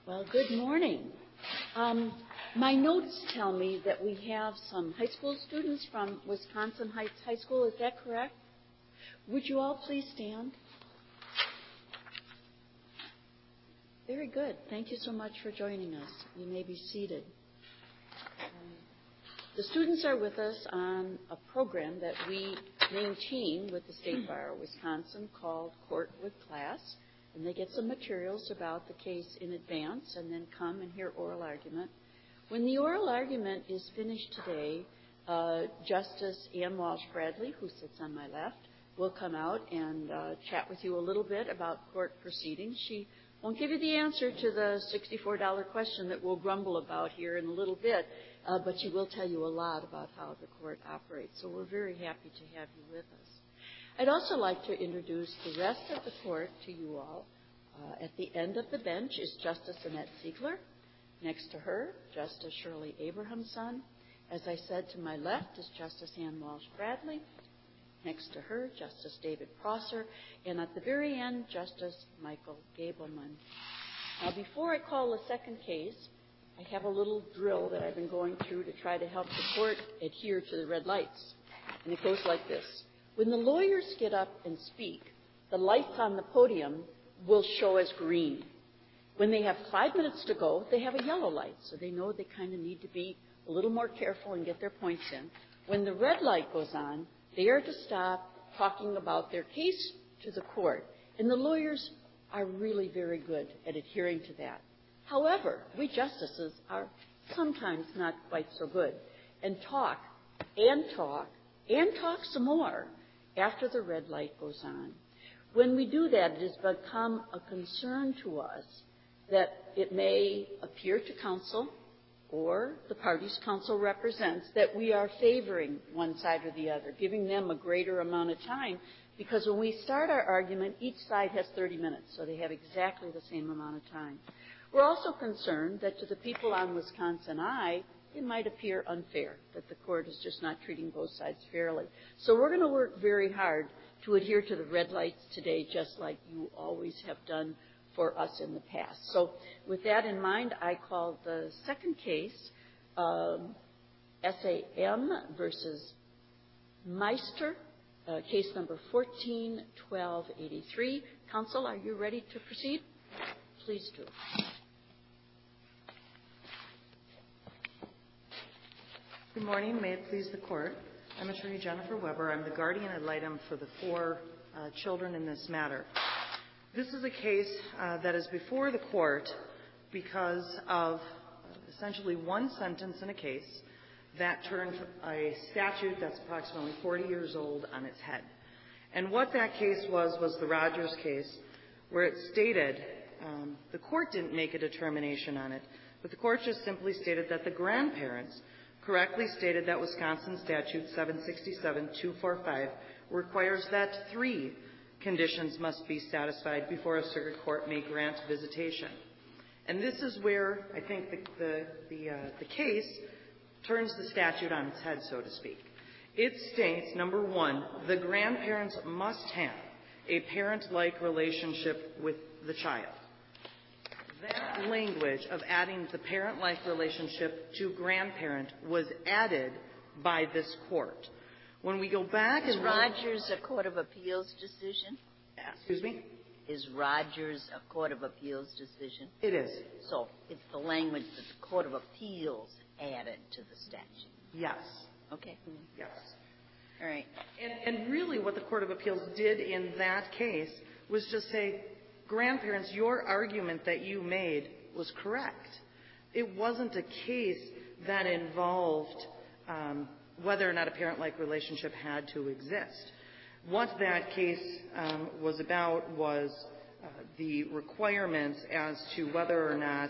Well, good morning. My notes tell me that we have some high school students from Wisconsin Heights High School. Is that correct? Would you all please stand? Very good. Thank you so much for joining us. You may be seated. The students are with us on a program that we maintain with the State Bar of Wisconsin called Court with Class, and they get some materials about the case in advance and then come and hear oral argument. When the oral argument is finished today, Justice Ann Walsh Bradley, who sits on my left, will come out and chat with you a little bit about court proceedings. She won't give you the answer to the $64 question that we'll grumble about here in a little bit, but she will tell you a lot about how the court operates. So we're very happy to have you with us. I'd also like to introduce the rest of the court to you all. At the end of the bench is Justice Annette Siegler. Next to her, Justice Shirley Abrahamson. As I said, to my left is Justice Ann Walsh Bradley. Next to her, Justice David Prosser. And at the very end, Justice Michael Gableman. Now, before I call the second case, I have a little drill that I've been going through to try to help the court adhere to the red lights. And it goes like this. When the lawyers get up and speak, the lights on the podium will show as green. When they have 5 minutes to go, they have a yellow light, so they know they kind of need to be a little more careful and get their points in. When the red light goes on, they are to stop talking about their case to the court. And the lawyers are really very good at adhering to that. However, we justices are sometimes not quite so good and talk some more after the red light goes on. When we do that, it has become a concern to us that it may appear to counsel or the parties counsel represents that we are favoring one side or the other, giving them a greater amount of time, because when we start our argument, each side has 30 minutes, so they have exactly the same amount of time. We're also concerned that to the people on Wisconsin Eye, it might appear unfair, that the court is just not treating both sides fairly. So we're going to work very hard to adhere to the red lights today, just like you always have done for us in the past. So with that in mind, I call the second case, SAM versus Meister, case number 14-1283. Counsel, are you ready to proceed? Please do. Good morning. May it please the Court. I'm Attorney Jennifer Weber. I'm the guardian ad litem for the four children in this matter. This is a case that is before the Court because of essentially one sentence in a case that turned a statute that's approximately 40 years old on its head. And what that case was the Rogers case, where it stated, the Court didn't make a determination on it, but the Court just simply stated that the grandparents correctly stated that Wisconsin Statute 767-245 requires that 3 conditions must be satisfied before a circuit court may grant visitation. And this is where I think the case turns the statute on its head, so to speak. It states, number 1, the grandparents must have a parent-like relationship with the child. That language of adding the parent-like relationship to grandparent was added by this Court. When we go back Is Rogers a Court of Appeals decision? Excuse me? Is Rogers a Court of Appeals decision? It is. So it's the language that the Court of Appeals added to the statute. Yes. Okay. Yes. All right. And really what the Court of Appeals did in that case was just say, grandparents, your argument that you made was correct. It wasn't a case that involved whether or not a parent-like relationship had to exist. What that case was about was the requirements as to whether or not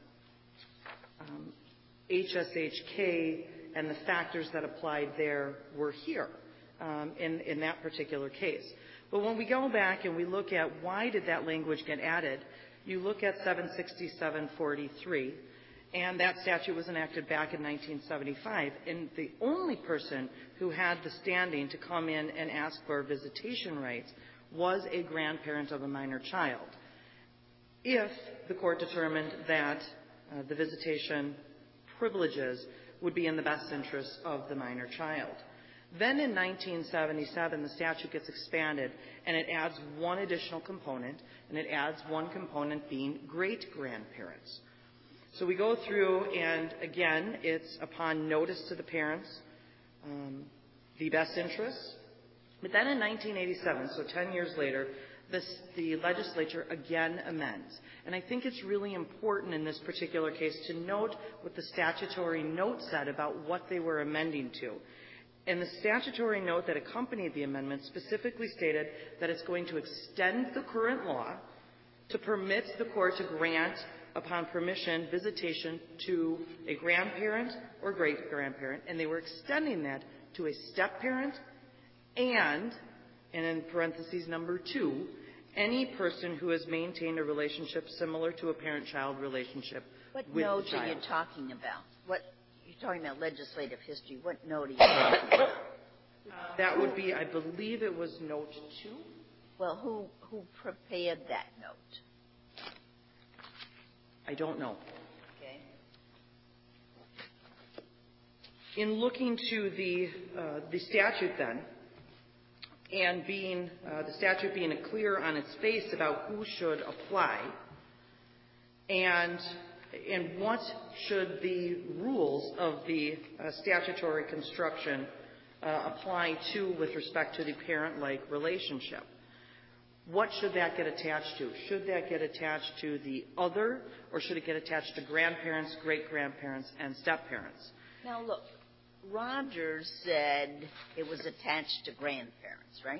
HSHK and the factors that applied there were here in that particular case. But when we go back and we look at why did that language get added, you look at 767-43, and that statute was enacted back in 1975. And the only person who had the standing to come in and ask for visitation rights was a grandparent of a minor child. if the court determined that the visitation privileges would be in the best interest of the minor child. Then in 1977, the statute gets expanded, and it adds one additional component, and it adds one component being great-grandparents. So we go through, and again, it's upon notice to the parents, the best interests. But then in 1987, so 10 years later, the legislature again amends. And I think it's really important in this particular case to note what the statutory note said about what they were amending to. And the statutory note that accompanied the amendment specifically stated that it's going to extend the current law to permit the court to grant, upon permission, visitation to a grandparent or great-grandparent, and they were extending that to a step-parent and in parentheses number 2, any person who has maintained a relationship similar to a parent-child relationship with the child. What note are you talking about? You're talking about legislative history. What note are you talking about? That would be, I believe it was note 2. Well, who prepared that note? I don't know. Okay. In looking to the statute then, and being the statute being clear on its face about who should apply, and what should the rules of the statutory construction apply to with respect to the parent-like relationship. What should that get attached to? Should that get attached to the other, or should it get attached to grandparents, great-grandparents, and step-parents? Now, look, Rogers said it was attached to grandparents, right?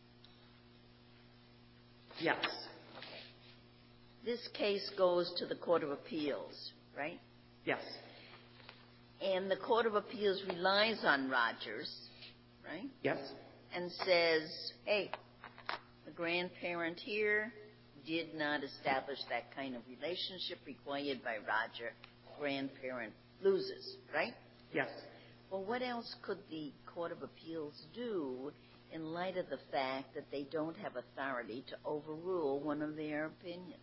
Yes. This case goes to the Court of Appeals, right? Yes. And the Court of Appeals relies on Rogers, right? Yes. And says, hey, the grandparent here did not establish that kind of relationship required by Roger. Grandparent loses, right? Yes. Well, what else could the Court of Appeals do in light of the fact that they don't have authority to overrule one of their opinions?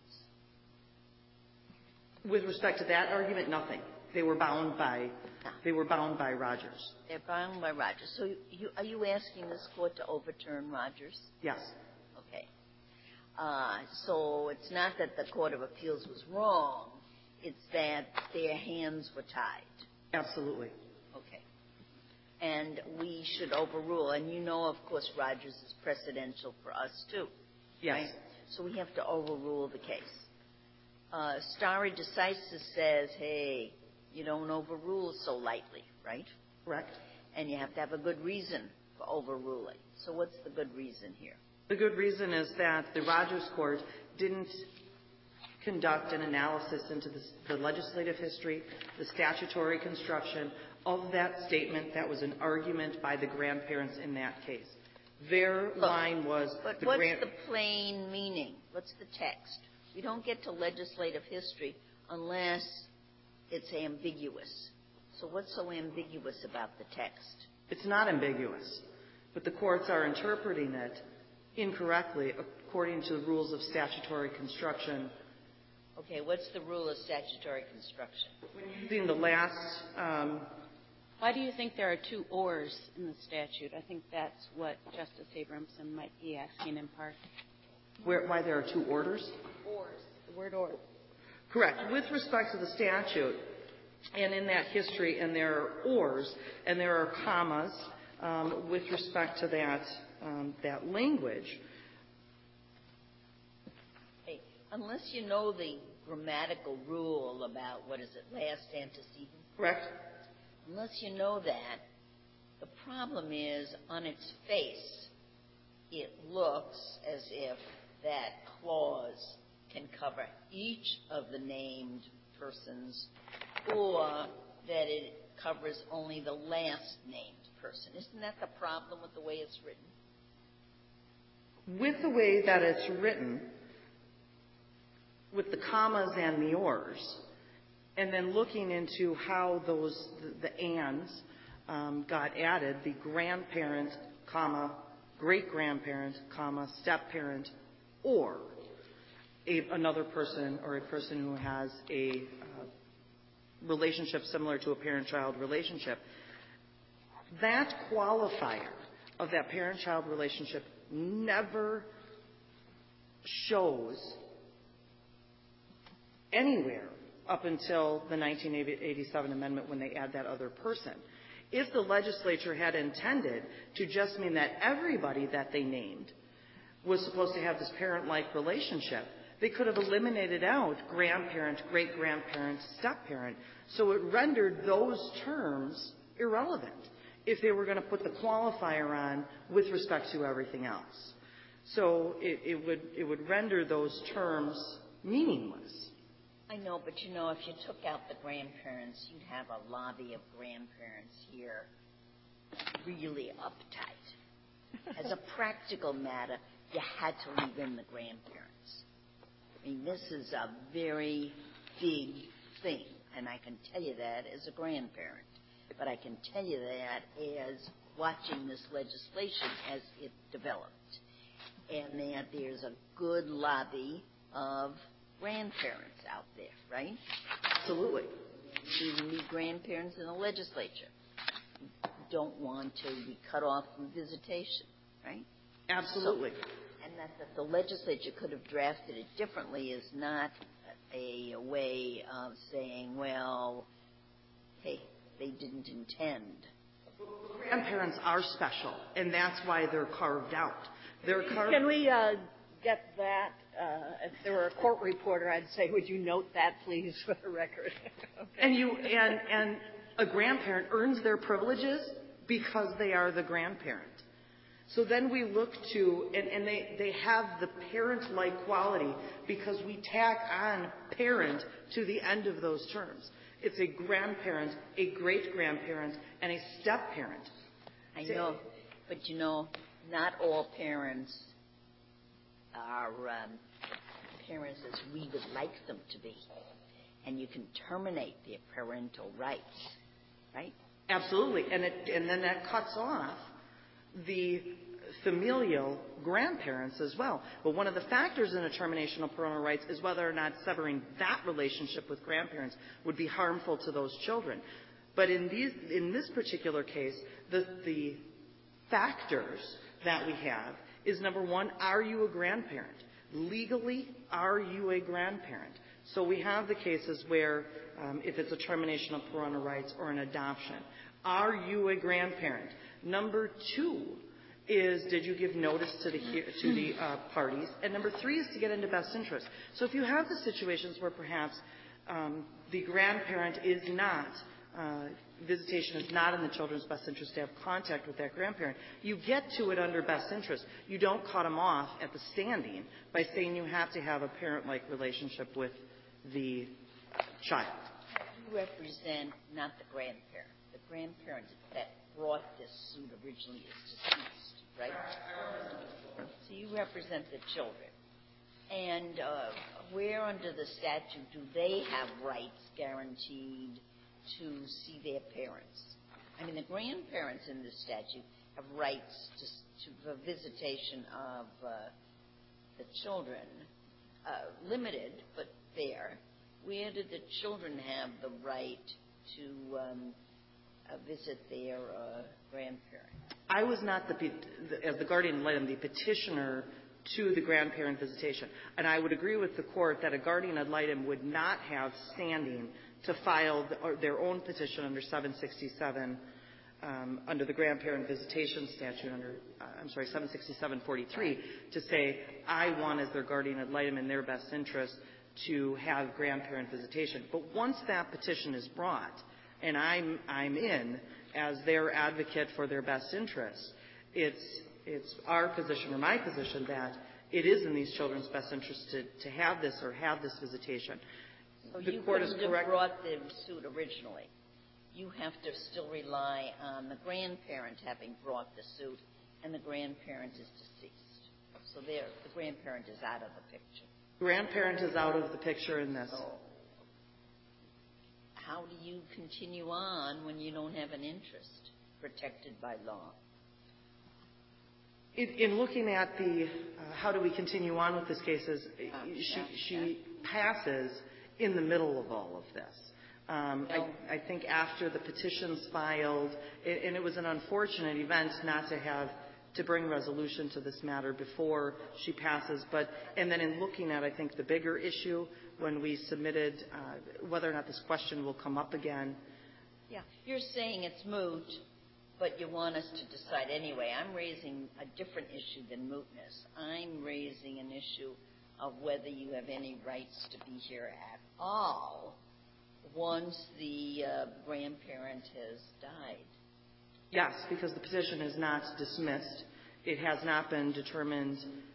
With respect to that argument, nothing. They were bound by Rogers. They're bound by Rogers. So are you asking this Court to overturn Rogers? Yes. Okay. So it's not that the Court of Appeals was wrong. It's that their hands were tied. Absolutely. Okay. And we should overrule. And you know, of course, Rogers is precedential for us, too. Yes. Right? So we have to overrule the case. Stare decisis says, hey, you don't overrule so lightly, right? Correct. And you have to have a good reason for overruling. So what's the good reason here? The good reason is that the Rogers Court didn't conduct an analysis into the legislative history, the statutory construction of that statement that was an argument by the grandparents in that case. Their line was But what's the plain meaning? What's the text? We don't get to legislative history unless it's ambiguous. So what's so ambiguous about the text? It's not ambiguous, but the courts are interpreting it incorrectly according to the rules of statutory construction. Okay, what's the rule of statutory construction? When using the last... Why do you think there are 2 ors in the statute? I think that's what Justice Abramson might be asking in part. Why there are 2 orders? Ors, the word or. Correct. With respect to the statute, and in that history, and there are ors, and there are commas with respect to that language. Hey, unless you know the grammatical rule about, what is it, last antecedent? Correct. Unless you know that, the problem is, on its face, it looks as if that clause can cover each of the named persons, or that it covers only the last named person. Isn't that the problem with the way it's written? With the way that it's written, with the commas and the ors, and then looking into how the ands got added, the grandparent, comma, great-grandparent, comma, step-parent, or. another person or a person who has a relationship similar to a parent-child relationship, that qualifier of that parent-child relationship never shows anywhere up until the 1987 amendment when they add that other person. If the legislature had intended to just mean that everybody that they named was supposed to have this parent-like relationship, they could have eliminated out grandparent, great-grandparent, step-parent, so it rendered those terms irrelevant if they were going to put the qualifier on with respect to everything else. So it would render those terms meaningless. I know, but you know, if you took out the grandparents, you'd have a lobby of grandparents here really uptight. As a practical matter, you had to leave in the grandparents. I mean, this is a very big thing, and I can tell you that as a grandparent. But I can tell you that as watching this legislation as it developed. And that there's a good lobby of grandparents out there, right? Absolutely. You need grandparents in the legislature. You don't want to be cut off from visitation, right? Absolutely. And that the legislature could have drafted it differently is not a way of saying, well, hey, they didn't intend. Grandparents are special, and that's why they're carved out. Can we get that? If there were a court reporter, I'd say, would you note that, please, for the record? Okay. And a grandparent earns their privileges because they are the grandparent. So then we look to, and they have the parent-like quality because we tack on parent to the end of those terms. It's a grandparent, a great-grandparent, and a step-parent. I know, but you know, not all parents are parents as we would like them to be. And you can terminate their parental rights, right? Absolutely. And then that cuts off the familial grandparents as well. But one of the factors in a termination of parental rights is whether or not severing that relationship with grandparents would be harmful to those children. But in this particular case, the factors that we have is, number one, are you a grandparent? Legally, are you a grandparent? So we have the cases where if it's a termination of parental rights or an adoption, are you a grandparent? Number two is, did you give notice to the parties? And number three is to get into best interest. So if you have the situations where perhaps the grandparent is not, visitation is not in the children's best interest to have contact with that grandparent, you get to it under best interest. You don't cut them off at the standing by saying you have to have a parent-like relationship with the child. You represent not the grandparent. The grandparent that brought this suit originally is deceased, right? So you represent the children. And where under the statute do they have rights guaranteed to see their parents? I mean, the grandparents in this statute have rights to visitation of the children, limited but fair. Where did the children have the right to visit their grandparent? I was not, as the guardian ad litem, the petitioner to the grandparent visitation. And I would agree with the court that a guardian ad litem would not have standing to file their own petition under 767, under the grandparent visitation statute, 767-43, to say, I want as their guardian ad litem in their best interest to have grandparent visitation. But once that petition is brought, and I'm in as their advocate for their best interest, it's our position or my position that it is in these children's best interest to have this or have this visitation. So the you court is couldn't have correct. brought the suit originally. You have to still rely on the grandparent having brought the suit, and the grandparent is deceased. So the grandparent is out of the picture. Grandparent is out of the picture in this. So how do you continue on when you don't have an interest protected by law? In looking at the how do we continue on with this case, she passes in the middle of all of this. I think after the petition's filed, and it was an unfortunate event not to bring resolution to this matter before she passes, and then in looking at, I think, the bigger issue when we submitted whether or not this question will come up again. Yeah, you're saying it's moot, but you want us to decide anyway. I'm raising a different issue than mootness. I'm raising an issue of whether you have any rights to be here at all once the grandparent has died. Yes, because the petition is not dismissed. It has not been determined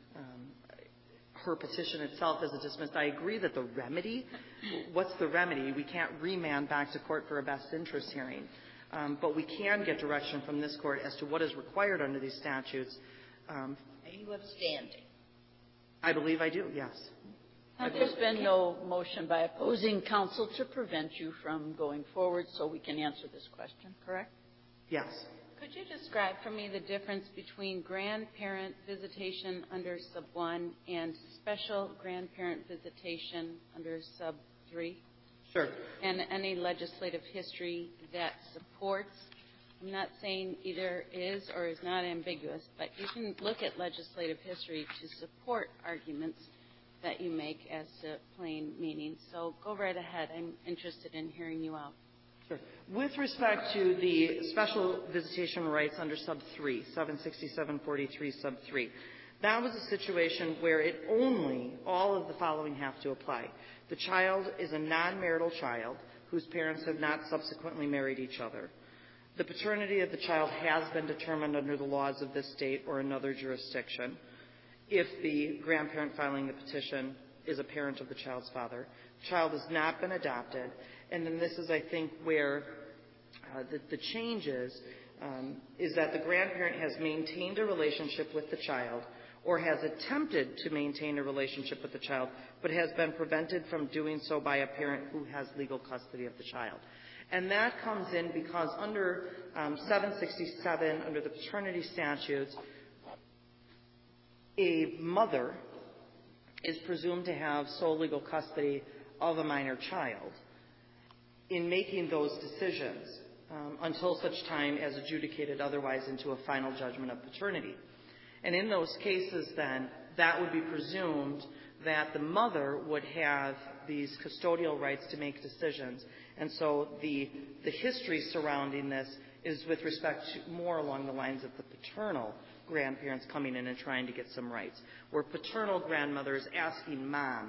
her petition itself is dismissed. I agree that the remedy, what's the remedy? We can't remand back to court for a best interest hearing. But we can get direction from this court as to what is required under these statutes. Are you upstanding? I believe I do, yes. There's been no motion by opposing counsel to prevent you from going forward, so we can answer this question, correct? Yes. Could you describe for me the difference between grandparent visitation under sub 1 and special grandparent visitation under sub 3? Sure. And any legislative history that supports? I'm not saying either is or is not ambiguous, but you can look at legislative history to support arguments that you make as to plain meaning. So go right ahead. I'm interested in hearing you out. Sure. With respect to the special visitation rights under sub 3, 76743 sub 3, that was a situation where all of the following have to apply. The child is a non-marital child whose parents have not subsequently married each other. The paternity of the child has been determined under the laws of this state or another jurisdiction. If the grandparent filing the petition is a parent of the child's father, the child has not been adopted, and then this is, I think, where the change is that the grandparent has maintained a relationship with the child or has attempted to maintain a relationship with the child, but has been prevented from doing so by a parent who has legal custody of the child. And that comes in because under 767, under the paternity statutes, a mother is presumed to have sole legal custody of a minor child in making those decisions until such time as adjudicated otherwise into a final judgment of paternity. And in those cases, then, that would be presumed that the mother would have these custodial rights to make decisions. And so the history surrounding this is with respect to more along the lines of the paternal grandparents coming in and trying to get some rights, where paternal grandmother is asking mom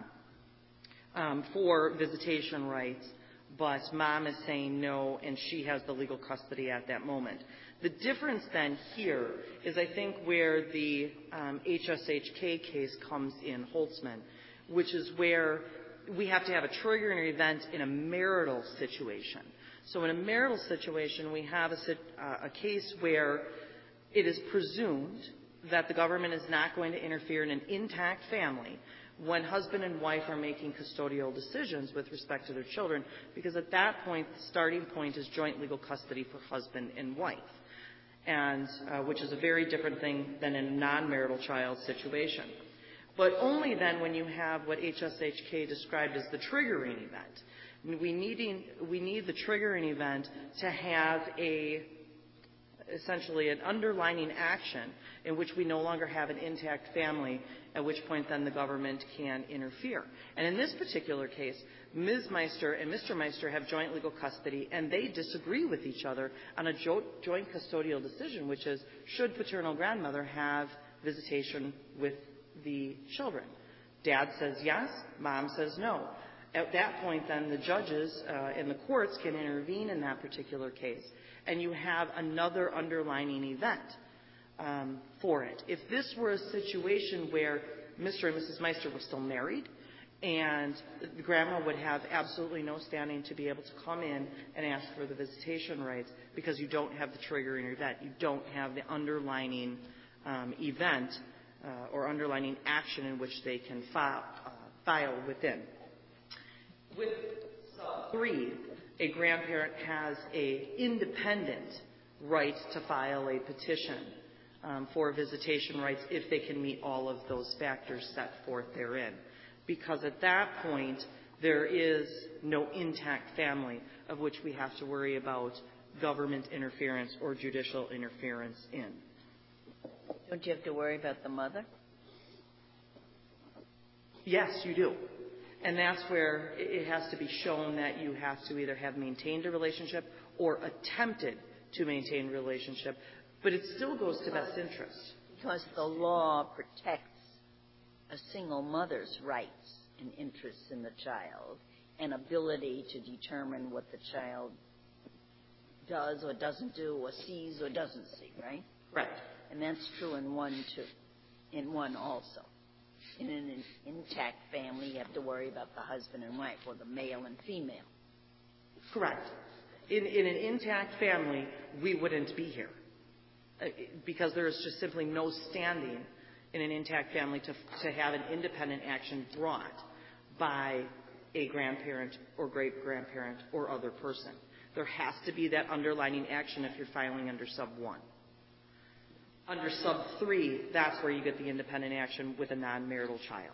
for visitation rights, but mom is saying no, and she has the legal custody at that moment. The difference then here is, I think, where the HSHK case comes in, Holtzman, which is where we have to have a triggering event in a marital situation. So in a marital situation, we have a case where it is presumed that the government is not going to interfere in an intact family when husband and wife are making custodial decisions with respect to their children, because at that point, the starting point is joint legal custody for husband and wife, and which is a very different thing than in a non-marital child situation. But only then when you have what HSHK described as the triggering event. We need the triggering event to have essentially an underlining action in which we no longer have an intact family, at which point then the government can interfere. And in this particular case, Ms. Meister and Mr. Meister have joint legal custody, and they disagree with each other on a joint custodial decision, which is, should paternal grandmother have visitation with the children? Dad says yes, mom says no. At that point, then, the judges in the courts can intervene in that particular case, and you have another underlining event for it. If this were a situation where Mr. and Mrs. Meister were still married, and the grandma would have absolutely no standing to be able to come in and ask for the visitation rights because you don't have the triggering event, you don't have the underlining event or underlining action in which they can file within. With sub 3, a grandparent has an independent right to file a petition for visitation rights if they can meet all of those factors set forth therein. Because at that point, there is no intact family of which we have to worry about government interference or judicial interference in. Don't you have to worry about the mother? Yes, you do. And that's where it has to be shown that you have to either have maintained a relationship or attempted to maintain a relationship. But it still goes to best interest. Because the law protects a single mother's rights and interests in the child and ability to determine what the child does or doesn't do or sees or doesn't see, right? Right. And that's true in one, too. In one also. In an intact family, you have to worry about the husband and wife or the male and female. Correct. In an intact family, we wouldn't be here because there is just simply no standing in an intact family to have an independent action brought by a grandparent or great-grandparent or other person. There has to be that underlining action if you're filing under sub 1. Under sub 3, that's where you get the independent action with a non-marital child.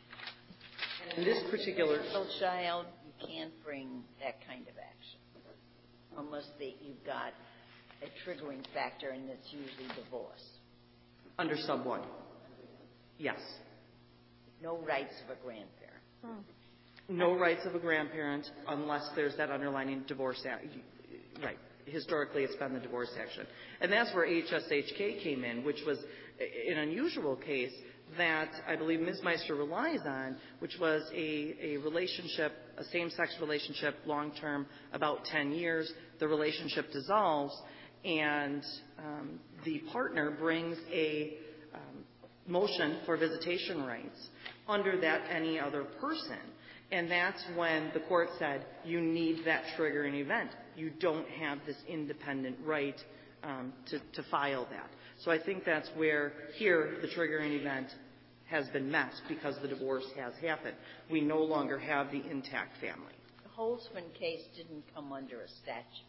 And in this particular child, you can't bring that kind of action unless you've got a triggering factor, and it's usually divorce. Under sub 1, yes. No rights of a grandparent. No rights of a grandparent unless there's that underlining divorce act. Right. Historically, it's been the divorce action. And that's where HSHK came in, which was an unusual case that I believe Ms. Meister relies on, which was a relationship, a same-sex relationship, long-term, about 10 years. The relationship dissolves, and the partner brings a motion for visitation rights under that any other person. And that's when the court said, you need that triggering event. You don't have this independent right to file that. So I think that's where here the triggering event has been met because the divorce has happened. We no longer have the intact family. The Holzman case didn't come under a statute.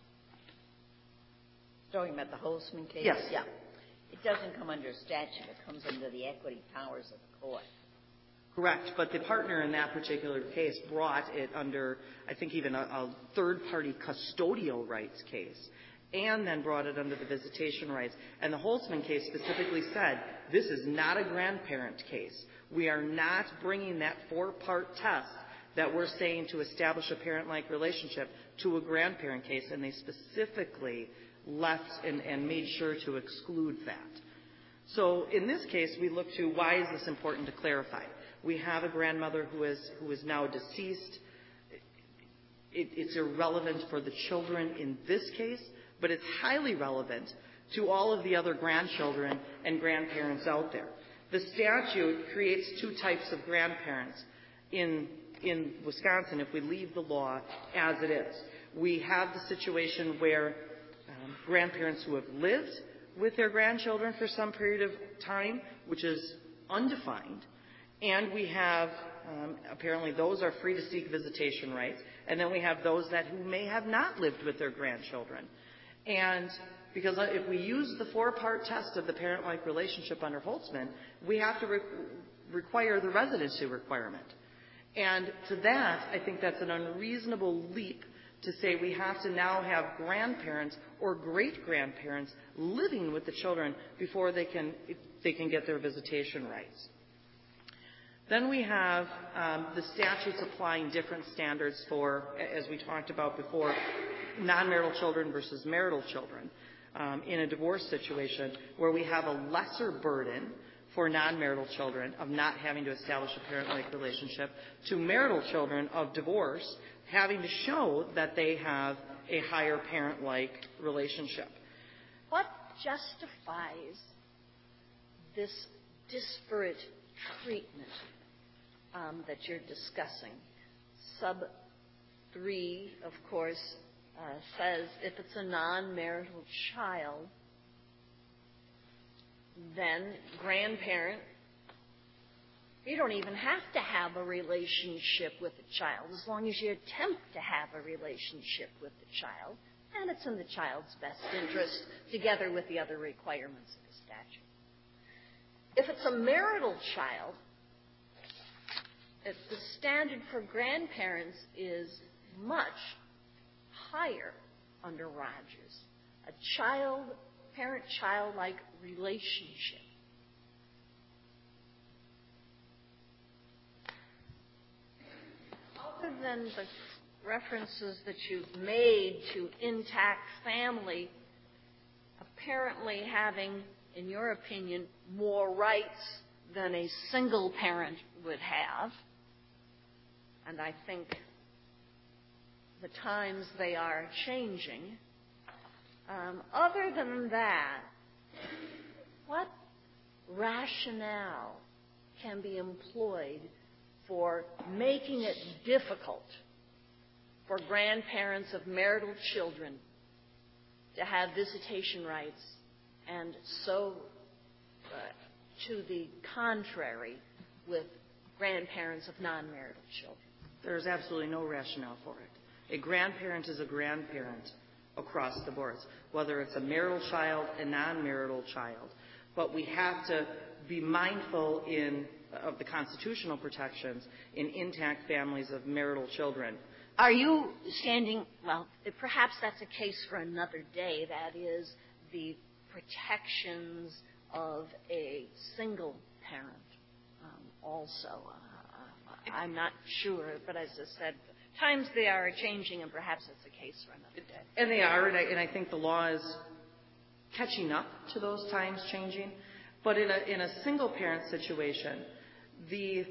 Talking about the Holzman case? Yes. Yeah. It doesn't come under a statute. It comes under the equity powers of the court. Correct. But the partner in that particular case brought it under, I think, even a third-party custodial rights case, and then brought it under the visitation rights. And the Holzman case specifically said, this is not a grandparent case. We are not bringing that 4-part test that we're saying to establish a parent-like relationship to a grandparent case, and they specifically left and made sure to exclude that. So in this case, we look to why is this important to clarify. We have a grandmother who is now deceased. It's irrelevant for the children in this case, but it's highly relevant to all of the other grandchildren and grandparents out there. The statute creates 2 types of grandparents in Wisconsin if we leave the law as it is. We have the situation where grandparents who have lived with their grandchildren for some period of time, which is undefined, and we have, apparently those are free to seek visitation rights, and then we have those who may have not lived with their grandchildren. And because if we use the 4-part test of the parent-like relationship under Holzman, we have to require the residency requirement. And to that, I think that's an unreasonable leap to say we have to now have grandparents or great-grandparents living with the children before they can get their visitation rights. Then we have the statutes applying different standards for, as we talked about before, non-marital children versus marital children in a divorce situation where we have a lesser burden for non-marital children of not having to establish a parent-like relationship to marital children of divorce having to show that they have a higher parent-like relationship. What justifies this disparate treatment that you're discussing? Sub 3, of course, says if it's a non-marital child, then grandparent, you don't even have to have a relationship with the child as long as you attempt to have a relationship with the child, and it's in the child's best interest together with the other requirements of the statute. If it's a marital child, the standard for grandparents is much higher under Rogers. A parent-child-like relationship. Other than the references that you've made to intact family, apparently having, in your opinion, more rights than a single parent would have, and I think the times they are changing. Other than that, what rationale can be employed for making it difficult for grandparents of marital children to have visitation rights, and so to the contrary with grandparents of non-marital children? There's absolutely no rationale for it. A grandparent is a grandparent across the board, whether it's a marital child, a non-marital child. But we have to be mindful of the constitutional protections in intact families of marital children. Are you standing, well, perhaps that's a case for another day, that is the protections of a single parent also. I'm not sure, but as I said, times they are changing, and perhaps that's a case for another day. And they are, and I think the law is catching up to those times changing. But in a single-parent situation, the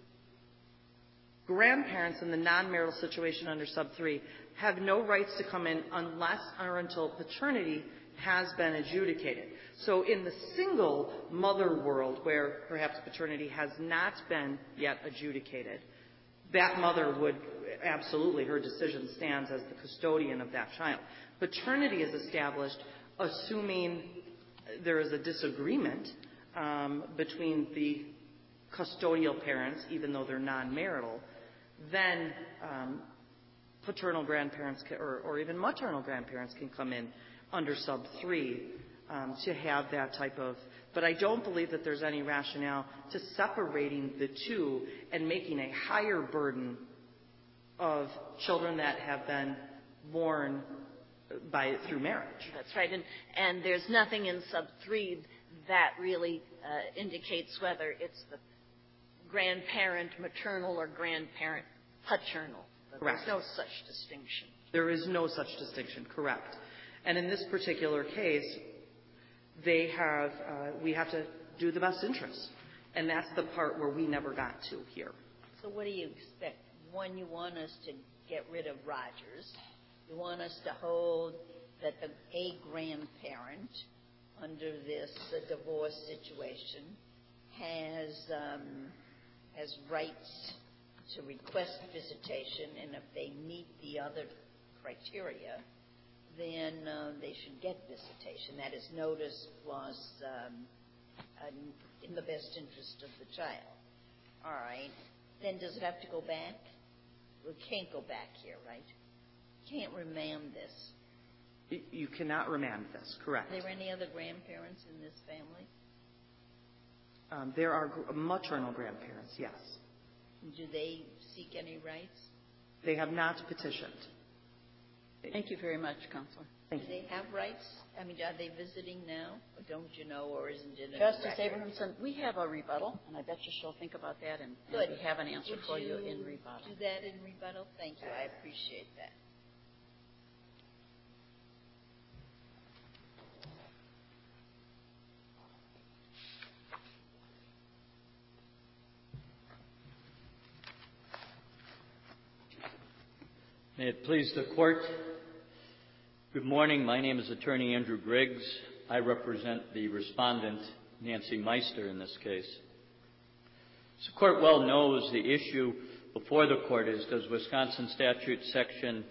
grandparents in the non-marital situation under sub 3 have no rights to come in unless or until paternity has been adjudicated. So in the single mother world where perhaps paternity has not been yet adjudicated, that mother would absolutely, her decision stands as the custodian of that child. Paternity is established assuming there is a disagreement between the custodial parents, even though they're non-marital, then paternal grandparents or even maternal grandparents can come in under sub 3 to have that type of. But I don't believe that there's any rationale to separating the two and making a higher burden of children that have been born through marriage. That's right, and there's nothing in sub 3 that really indicates whether it's the grandparent maternal or grandparent paternal. Correct. There's no such distinction. There is no such distinction, correct. And in this particular case, we have to do the best interest. And that's the part where we never got to here. So what do you expect? One, you want us to get rid of Rogers. You want us to hold that a grandparent under this divorce situation has rights to request visitation, and if they meet the other criteria, then they should get visitation. That is, notice plus in the best interest of the child. All right. Then does it have to go back? We can't go back here, right? Can't remand this. You cannot remand this, correct. Are there any other grandparents in this family? There are maternal grandparents, yes. Do they seek any rights? They have not petitioned. Thank you very much, Counselor. Do they have rights? I mean, are they visiting now? Or don't you know, or isn't it? Justice Abrahamson, we have a rebuttal, and I bet you she'll think about that, and we have an answer for you in rebuttal. Do that in rebuttal? Thank you. I appreciate that. May it please the Court. Good morning. My name is Attorney Andrew Griggs. I represent the respondent, Nancy Meister, in this case. As the Court well knows, the issue before the Court is, does Wisconsin Statute Section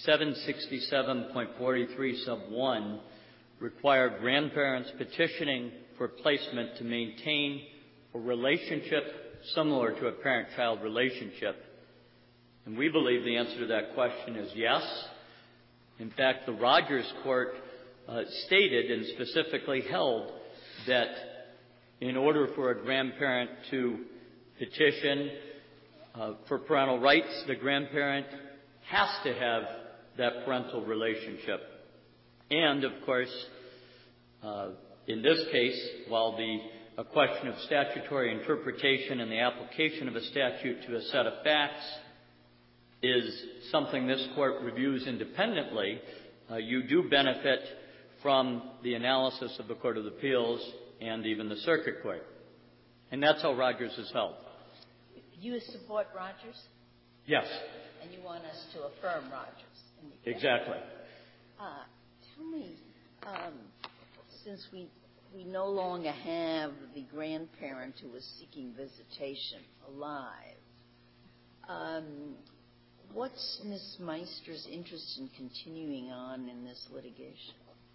767.43 sub 1 require grandparents petitioning for placement to maintain a relationship similar to a parent-child relationship? And we believe the answer to that question is yes. In fact, the Rogers Court stated and specifically held that in order for a grandparent to petition for parental rights, the grandparent has to have that parental relationship. And, of course, in this case, while a question of statutory interpretation and the application of a statute to a set of facts is something this Court reviews independently, you do benefit from the analysis of the Court of Appeals and even the Circuit Court. And that's how Rogers is held. You support Rogers? Yes. And you want us to affirm Rogers? Exactly. Tell me, since we no longer have the grandparent who is seeking visitation alive, what's Ms. Meister's interest in continuing on in this litigation?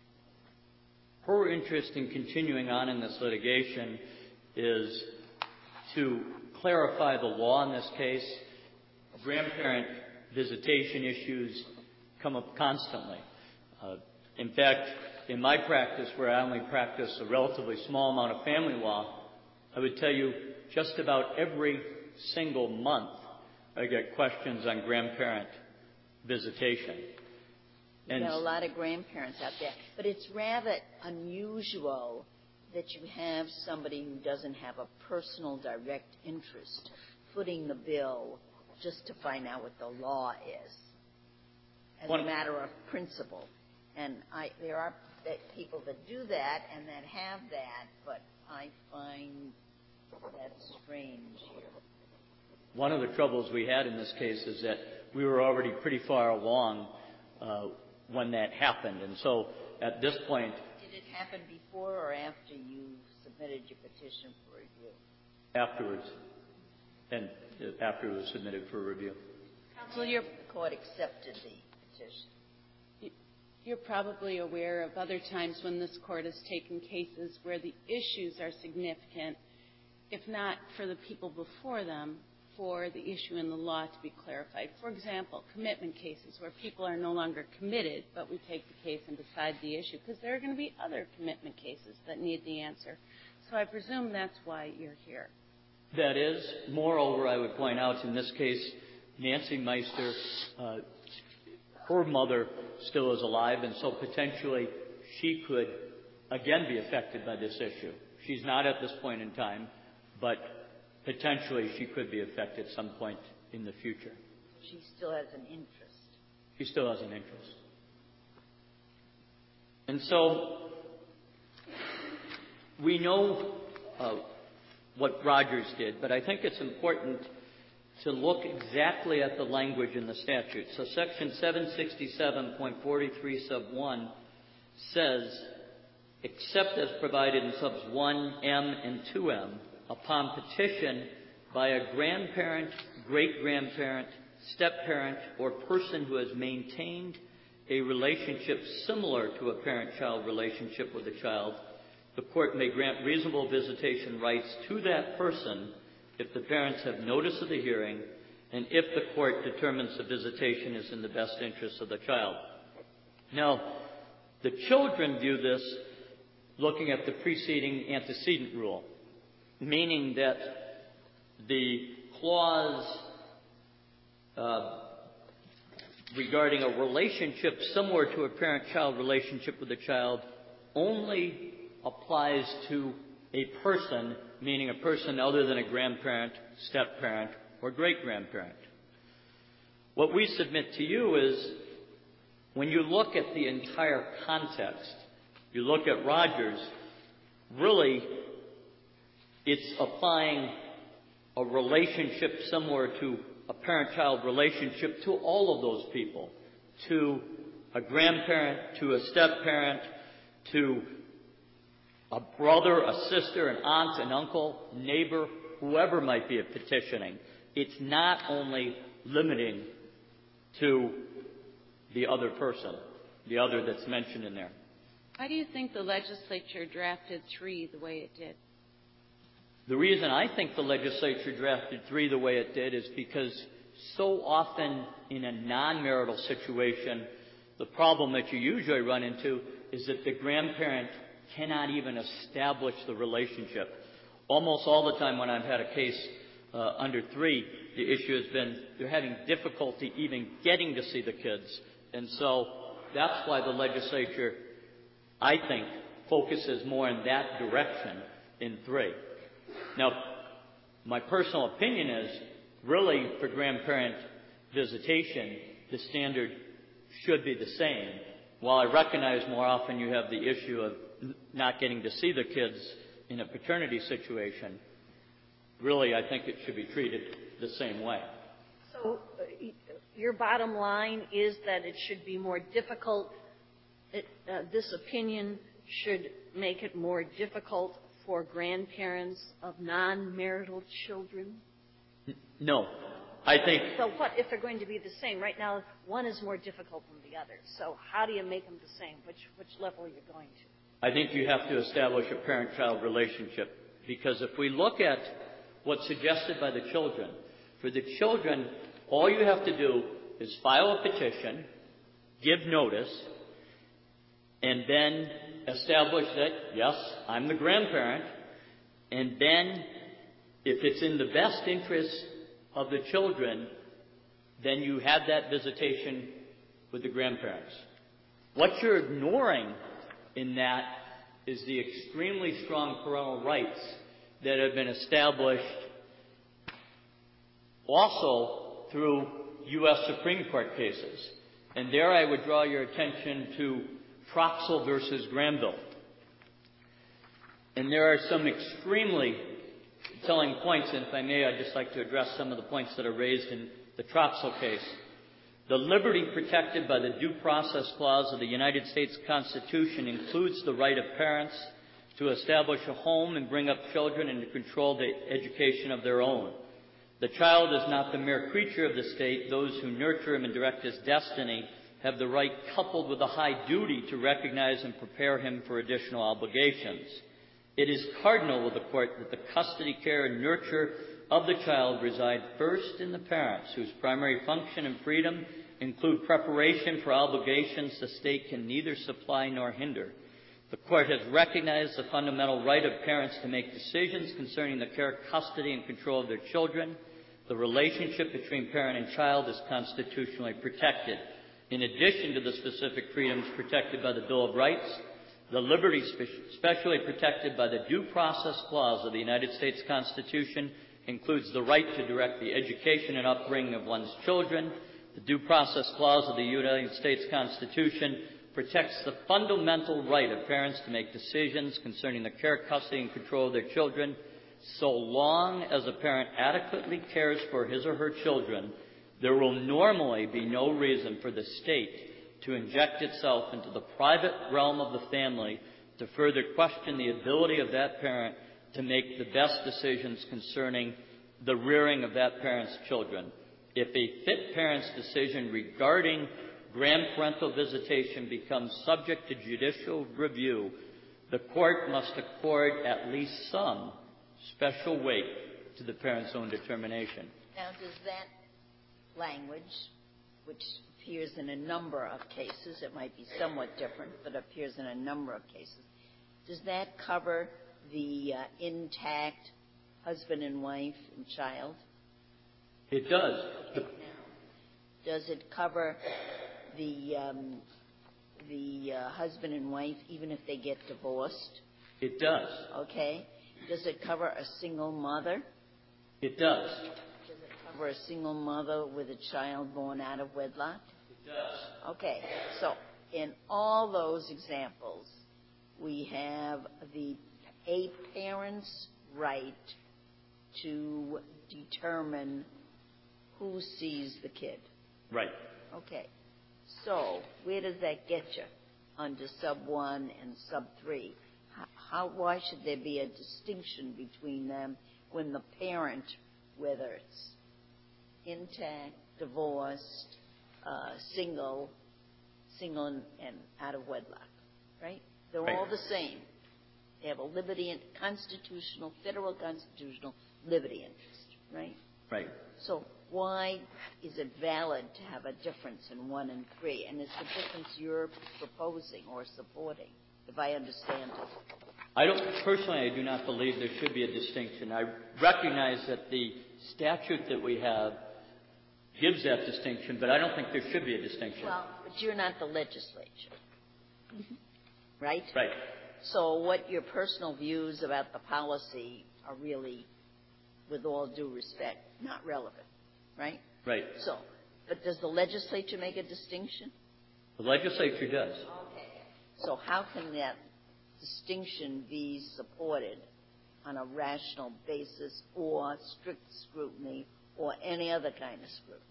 Her interest in continuing on in this litigation is to clarify the law in this case. Grandparent visitation issues come up constantly. In fact, in my practice, where I only practice a relatively small amount of family law, I would tell you just about every single month I get questions on grandparent visitation. There are a lot of grandparents out there, but it's rather unusual that you have somebody who doesn't have a personal direct interest footing the bill just to find out what the law is as a matter of principle. And there are people that do that and that have that, but I find that strange here. One of the troubles we had in this case is that we were already pretty far along when that happened. And so at this point... Did it happen before or after you submitted your petition for review? Afterwards. And after it was submitted for review. Counsel, the court accepted the petition. You're probably aware of other times when this Court has taken cases where the issues are significant, if not for the people before them, for the issue in the law to be clarified. For example, commitment cases where people are no longer committed, but we take the case and decide the issue, because there are going to be other commitment cases that need the answer. So I presume that's why you're here. That is. Moreover, I would point out in this case, Nancy Meister, her mother still is alive, and so potentially she could again be affected by this issue. She's not at this point in time, but potentially she could be affected at some point in the future. She still has an interest. She still has an interest. And so we know what Rogers did, but I think it's important to look exactly at the language in the statute. So Section 767.43 sub 1 says, except as provided in subs 1M and 2M, upon petition by a grandparent, great-grandparent, step-parent, or person who has maintained a relationship similar to a parent-child relationship with a child, the court may grant reasonable visitation rights to that person if the parents have notice of the hearing and if the court determines the visitation is in the best interest of the child. Now, the children view this looking at the preceding antecedent rule, meaning that the clause regarding a relationship similar to a parent-child relationship with a child only applies to a person, meaning a person other than a grandparent, step-parent, or great-grandparent. What we submit to you is, when you look at the entire context, you look at Rogers, really it's applying a relationship similar to a parent-child relationship to all of those people, to a grandparent, to a step-parent, to a brother, a sister, an aunt, an uncle, neighbor, whoever might be petitioning. It's not only limiting to the other person, the other that's mentioned in there. Why do you think the legislature drafted 3 the way it did? The reason I think the legislature drafted 3 the way it did is because so often in a non-marital situation, the problem that you usually run into is that the grandparent cannot even establish the relationship. Almost all the time when I've had a case under 3, the issue has been they're having difficulty even getting to see the kids. And so that's why the legislature, I think, focuses more in that direction in 3. Now, my personal opinion is, really, for grandparent visitation, the standard should be the same. While I recognize more often you have the issue of not getting to see the kids in a paternity situation, really, I think it should be treated the same way. So your bottom line is that it should be more difficult. This opinion should make it more difficult for grandparents of non-marital children? No. I think... So what if they're going to be the same? Right now, one is more difficult than the other. So how do you make them the same? Which level are you going to? I think you have to establish a parent-child relationship. Because if we look at what's suggested by the children, for the children, all you have to do is file a petition, give notice, and then establish that, yes, I'm the grandparent, and then if it's in the best interest of the children, then you have that visitation with the grandparents. What you're ignoring in that is the extremely strong parental rights that have been established also through U.S. Supreme Court cases. And there I would draw your attention to Troxel versus Granville. And there are some extremely telling points, and if I may, I'd just like to address some of the points that are raised in the Troxel case. The liberty protected by the Due Process Clause of the United States Constitution includes the right of parents to establish a home and bring up children and to control the education of their own. The child is not the mere creature of the state. Those who nurture him and direct his destiny have the right, coupled with a high duty, to recognize and prepare him for additional obligations. It is cardinal with the Court that the custody, care, and nurture of the child reside first in the parents, whose primary function and freedom include preparation for obligations the state can neither supply nor hinder. The Court has recognized the fundamental right of parents to make decisions concerning the care, custody, and control of their children. The relationship between parent and child is constitutionally protected. In addition to the specific freedoms protected by the Bill of Rights, the liberty specially protected by the Due Process Clause of the United States Constitution includes the right to direct the education and upbringing of one's children. The Due Process Clause of the United States Constitution protects the fundamental right of parents to make decisions concerning the care, custody, and control of their children, so long as a parent adequately cares for his or her children. There will normally be no reason for the state to inject itself into the private realm of the family to further question the ability of that parent to make the best decisions concerning the rearing of that parent's children. If a fit parent's decision regarding grandparental visitation becomes subject to judicial review, the Court must accord at least some special weight to the parent's own determination. Now, does that language, which appears in a number of cases, it might be somewhat different, but appears in a number of cases, does that cover the intact husband and wife and child? It does. Okay, now, does it cover the husband and wife even if they get divorced? It does. Okay. Does it cover a single mother? It does. Does it cover a single mother with a child born out of wedlock? It does. Okay. So in all those examples, we have a parent's right to determine who sees the kid. Right. Okay. So where does that get you under sub 1 and sub 3? Why should there be a distinction between them when the parent, whether it's intact, divorced, single and out of wedlock, right? They're all the same. They have a liberty and federal constitutional liberty interest, right? Right. So why is it valid to have a difference in 1 and 3? And is the difference you're proposing or supporting? if I understand it. Personally, I do not believe there should be a distinction. I recognize that the statute that we have gives that distinction, but I don't think there should be a distinction. Well, but you're not the legislature, right? Right. So what your personal views about the policy are really, with all due respect, not relevant, right? Right. So, but does the legislature make a distinction? The legislature does. Okay. So how can that distinction be supported on a rational basis or strict scrutiny or any other kind of scrutiny?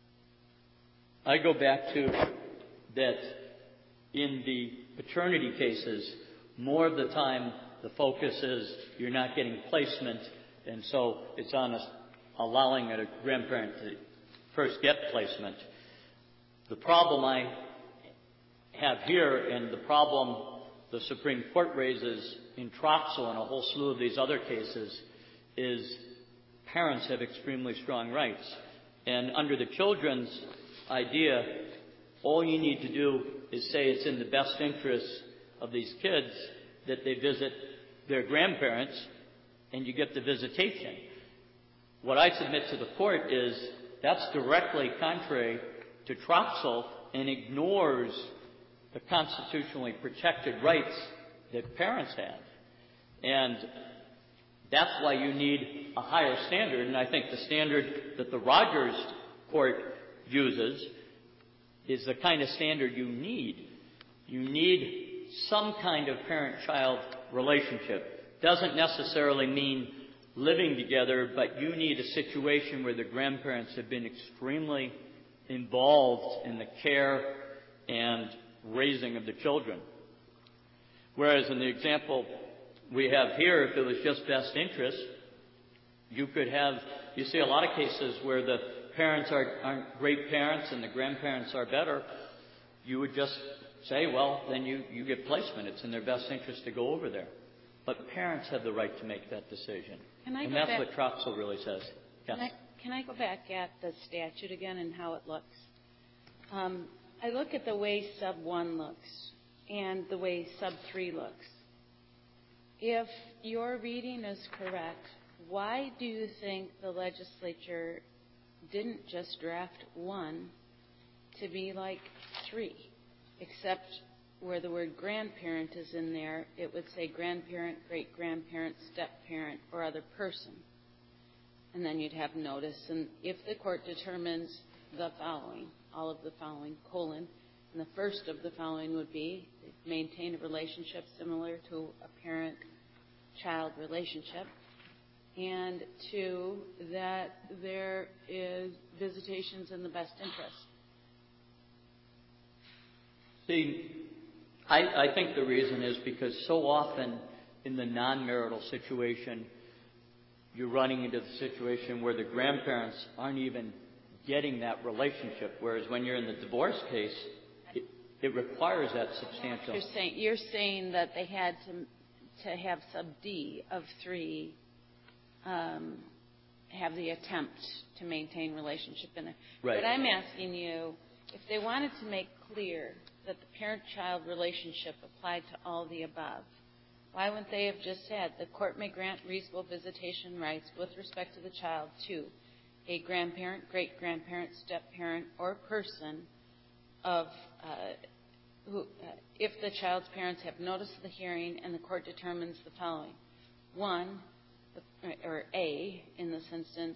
I go back to that in the paternity cases, more of the time the focus is you're not getting placement, and so it's on us allowing a grandparent to first get placement. The problem I have here, and the problem the Supreme Court raises in Troxel and a whole slew of these other cases, is parents have extremely strong rights. And under the children's idea, all you need to do is say it's in the best interest of these kids that they visit their grandparents, and you get the visitation. What I submit to the court is that's directly contrary to Troxel and ignores the constitutionally protected rights that parents have. And that's why you need a higher standard, and I think the standard that the Rogers Court uses is the kind of standard you need. You need some kind of parent-child relationship. Doesn't necessarily mean living together, but you need a situation where the grandparents have been extremely involved in the care and raising of the children. Whereas in the example we have here, if it was just best interest, you see a lot of cases where the parents aren't great parents and the grandparents are better. You would just say, well, then you get placement. It's in their best interest to go over there. But parents have the right to make that decision. And that's what Troxel really says. Yes. Can I go back at the statute again and how it looks? I look at the way sub 1 looks and the way sub 3 looks. If your reading is correct, why do you think the legislature didn't just draft 1 to be like 3, except where the word grandparent is in there, it would say grandparent, great-grandparent, step-parent, or other person. And then you'd have notice. And if the court determines the following, all of the following, colon, and the first of the following would be maintain a relationship similar to a parent-child relationship, and 2, that there is visitations in the best interest. See, I think the reason is because so often in the non-marital situation, you're running into the situation where the grandparents aren't even getting that relationship, whereas when you're in the divorce case, it requires that substantial. You're saying that they had to have sub D of 3 have the attempt to maintain relationship in it. Right. But I'm asking you, if they wanted to make clear that the parent-child relationship applied to all the above, why wouldn't they have just said the court may grant reasonable visitation rights with respect to the child to a grandparent, great-grandparent, step-parent, or person of who, if the child's parents have noticed the hearing and the court determines the following. 1, or A, in this instance,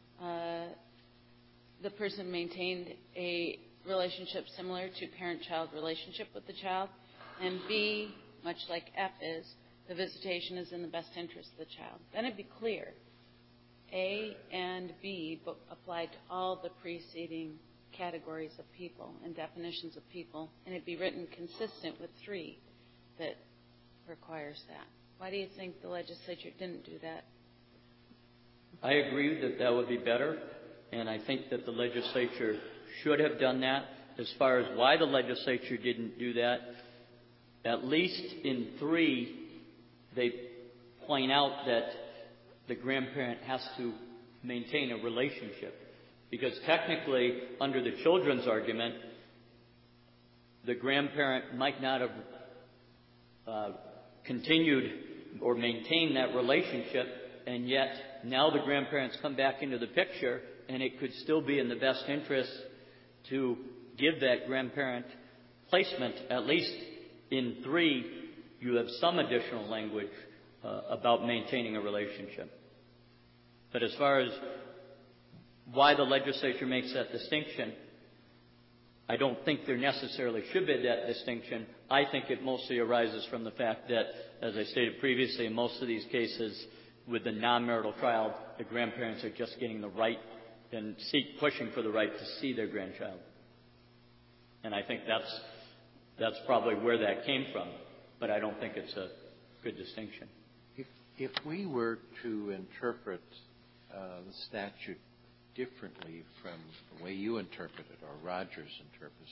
the person maintained a relationship similar to parent-child relationship with the child, and B, much like F is, the visitation is in the best interest of the child. Then it'd be clear. A and B apply to all the preceding categories of people and definitions of people, and it'd be written consistent with 3 that requires that. Why do you think the legislature didn't do that? I agree that that would be better, and I think that the legislature should have done that. As far as why the legislature didn't do that, at least in 3, they point out that the grandparent has to maintain a relationship. Because technically, under the children's argument, the grandparent might not have continued or maintained that relationship, and yet now the grandparents come back into the picture, and it could still be in the best interest to give that grandparent placement. At least in 3, you have some additional language about maintaining a relationship. But as far as why the legislature makes that distinction, I don't think there necessarily should be that distinction. I think it mostly arises from the fact that, as I stated previously, in most of these cases with the non-marital child, the grandparents are just getting the right and pushing for the right to see their grandchild. And I think that's probably where that came from, but I don't think it's a good distinction. If we were to interpret the statute differently from the way you interpret it or Rogers interprets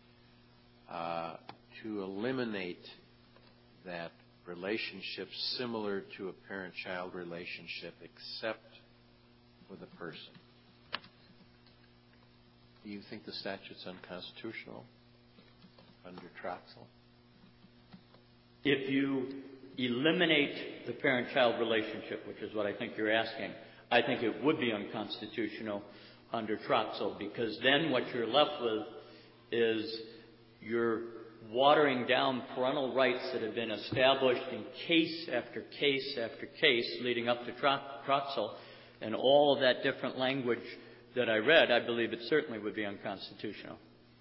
it, to eliminate that relationship similar to a parent-child relationship except with a person, do you think the statute's unconstitutional under Troxel? If you eliminate the parent-child relationship, which is what I think you're asking, I think it would be unconstitutional under Troxel, because then what you're left with is you're watering down parental rights that have been established in case after case after case leading up to Troxel, and all of that different language that I read, I believe it certainly would be unconstitutional.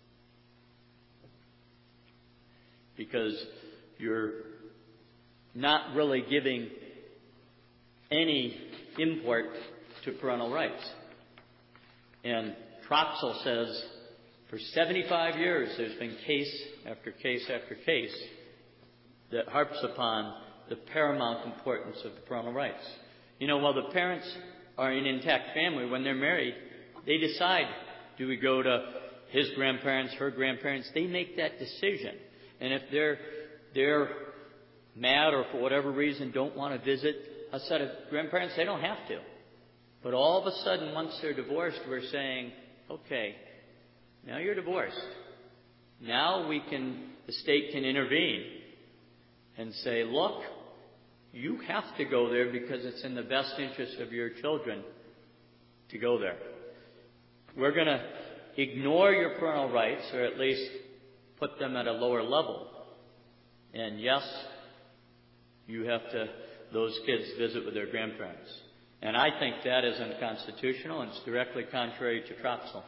Because you're not really giving any import to parental rights. And Troxel says for 75 years there's been case after case after case that harps upon the paramount importance of the parental rights. You know, while the parents are an intact family, when they're married, they decide, do we go to his grandparents, her grandparents? They make that decision. And if they're mad or for whatever reason don't want to visit a set of grandparents, they don't have to. But all of a sudden, once they're divorced, we're saying, okay, now you're divorced. Now the state can intervene and say, look, you have to go there because it's in the best interest of your children to go there. We're going to ignore your parental rights, or at least put them at a lower level. And yes, you have to, those kids visit with their grandparents. And I think that is unconstitutional, and it's directly contrary to Troxel.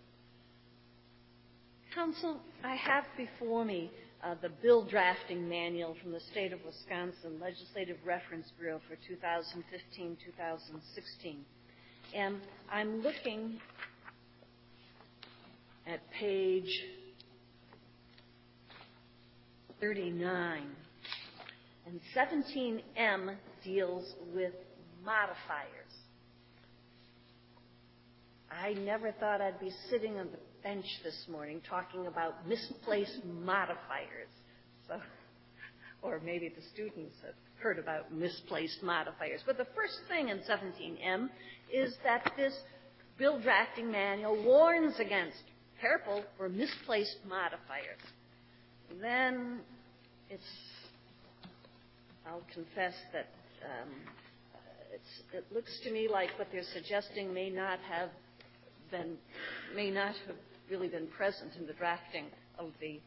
Counsel, I have before me the bill drafting manual from the State of Wisconsin Legislative Reference Bureau for 2015-2016. And I'm looking at page 39. And 17M deals with modifiers. I never thought I'd be sitting on the bench this morning talking about misplaced modifiers. So, or maybe the students have heard about misplaced modifiers. But the first thing in 17M is that this bill drafting manual warns against careful or misplaced modifiers. And then I'll confess that it looks to me like what they're suggesting may not have really been present in the drafting of the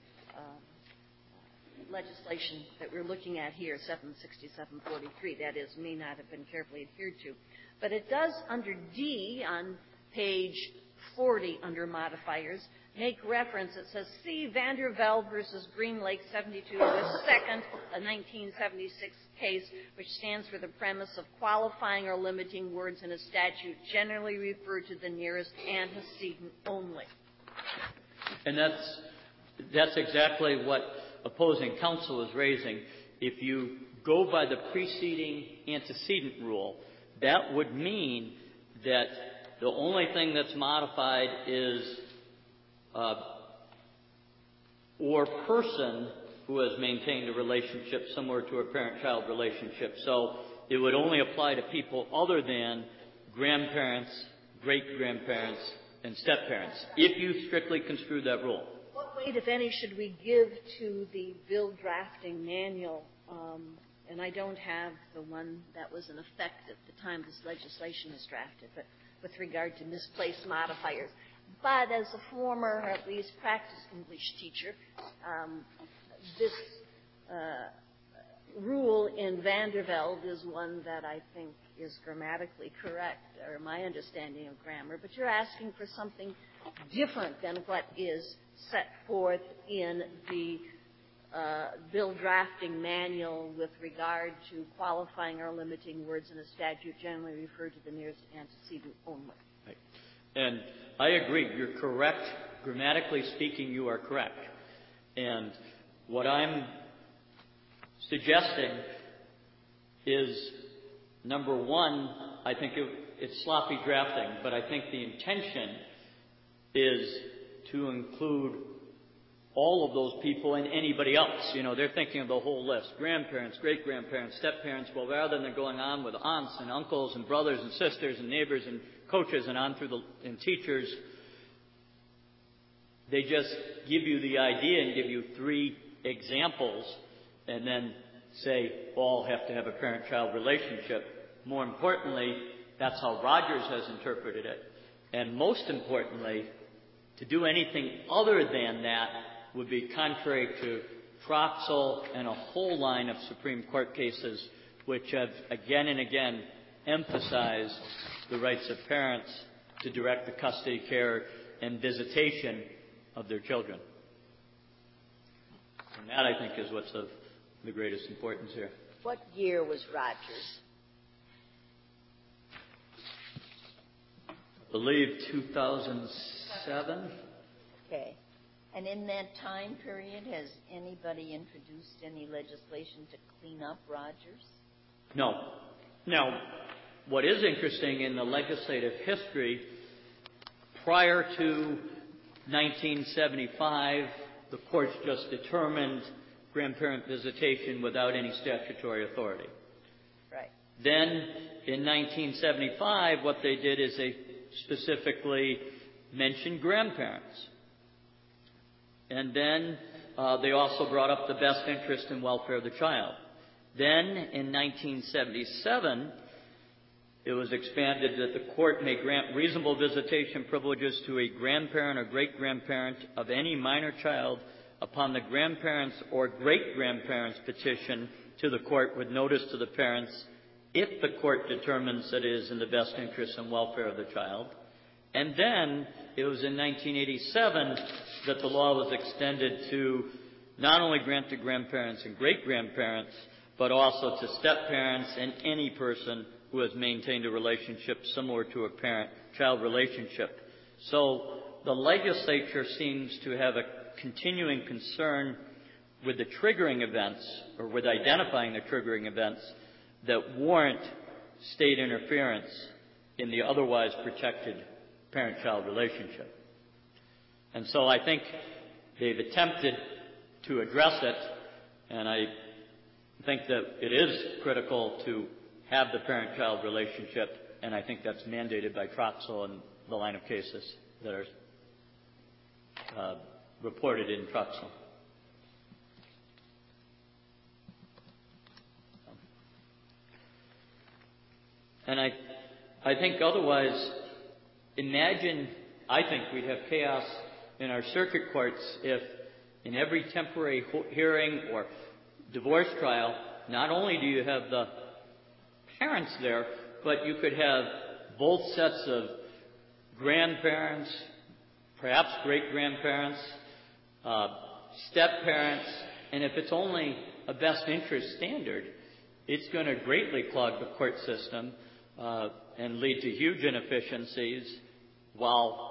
legislation that we're looking at here, 76743. That is, may not have been carefully adhered to. But it does, under D on page 40 under modifiers, make reference. It says, see Vandervelde versus Green Lake 72, the second, a 1976 case, which stands for the premise of qualifying or limiting words in a statute generally refer to the nearest antecedent only. And that's exactly what opposing counsel is raising. If you go by the preceding antecedent rule, that would mean that the only thing that's modified is or person who has maintained a relationship similar to a parent-child relationship. So it would only apply to people other than grandparents, great-grandparents, and step-parents, if you strictly construe that rule. What weight, if any, should we give to the bill drafting manual? And I don't have the one that was in effect at the time this legislation was drafted, but with regard to misplaced modifiers. But as a former, at least practiced English teacher, this rule in Vandervelde is one that I think is grammatically correct, or my understanding of grammar. But you're asking for something different than what is set forth in the bill drafting manual with regard to qualifying or limiting words in a statute generally referred to the nearest antecedent only. Right. And I agree. You're correct. Grammatically speaking, you are correct. And what I'm suggesting is, number one, I think it's sloppy drafting, but I think the intention is to include all of those people and anybody else. You know, they're thinking of the whole list. Grandparents, great-grandparents, step-parents. Well, rather than going on with aunts and uncles and brothers and sisters and neighbors and coaches and on through and teachers, they just give you the idea and give you 3 examples and then say all have to have a parent-child relationship. More importantly, that's how Rogers has interpreted it. And most importantly, to do anything other than that would be contrary to Troxel and a whole line of Supreme Court cases which have again and again emphasized the rights of parents to direct the custody, care, and visitation of their children. And that, I think, is what's of the greatest importance here. What year was Rogers? I believe 2007. Okay. And in that time period, has anybody introduced any legislation to clean up Rogers? No. Now, what is interesting in the legislative history, prior to 1975, the courts just determined grandparent visitation without any statutory authority. Right. Then, in 1975, what they did is they specifically mentioned grandparents. And then they also brought up the best interest and welfare of the child. Then, in 1977, it was expanded that the court may grant reasonable visitation privileges to a grandparent or great-grandparent of any minor child upon the grandparents' or great-grandparents' petition to the court with notice to the parents if the court determines that it is in the best interest and welfare of the child. And then it was in 1987 that the law was extended to not only grant to grandparents and great-grandparents, but also to step-parents and any person who has maintained a relationship similar to a parent-child relationship. So the legislature seems to have a continuing concern with the triggering events, or with identifying the triggering events that warrant state interference in the otherwise protected parent-child relationship. And so I think they've attempted to address it, and I think that it is critical to have the parent-child relationship, and I think that's mandated by Troxel and the line of cases that are reported in Troxel. And I think otherwise, I think we'd have chaos in our circuit courts if in every temporary hearing or divorce trial, not only do you have the parents there, but you could have both sets of grandparents, perhaps great-grandparents, step-parents, and if it's only a best interest standard, it's going to greatly clog the court system and lead to huge inefficiencies while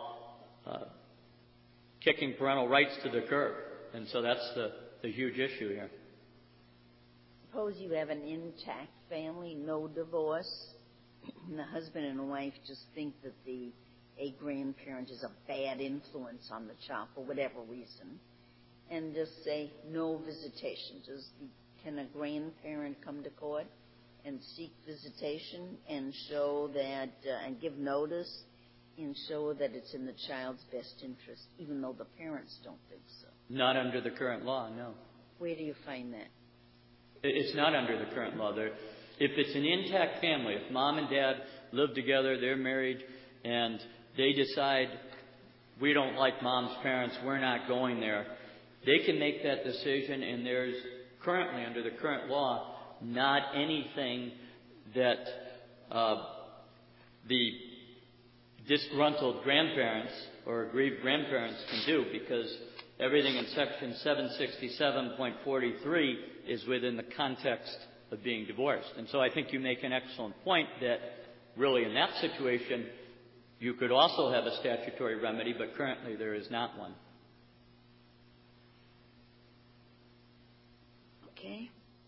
kicking parental rights to the curb. And so that's the huge issue here. Suppose you have an intact family, no divorce, and the husband and wife just think that a grandparent is a bad influence on the child for whatever reason, and just say no visitation. Can a grandparent come to court and seek visitation and show that and give notice and show that it's in the child's best interest, even though the parents don't think so? Not under the current law, no. Where do you find that? It's not under the current law. If it's an intact family, if mom and dad live together, they're married, and they decide, we don't like mom's parents, we're not going there, they can make that decision, and there's currently, under the current law, not anything that the disgruntled grandparents or aggrieved grandparents can do, because everything in Section 767.43 is within the context of being divorced. And so I think you make an excellent point that really in that situation you could also have a statutory remedy, but currently there is not one. Okay.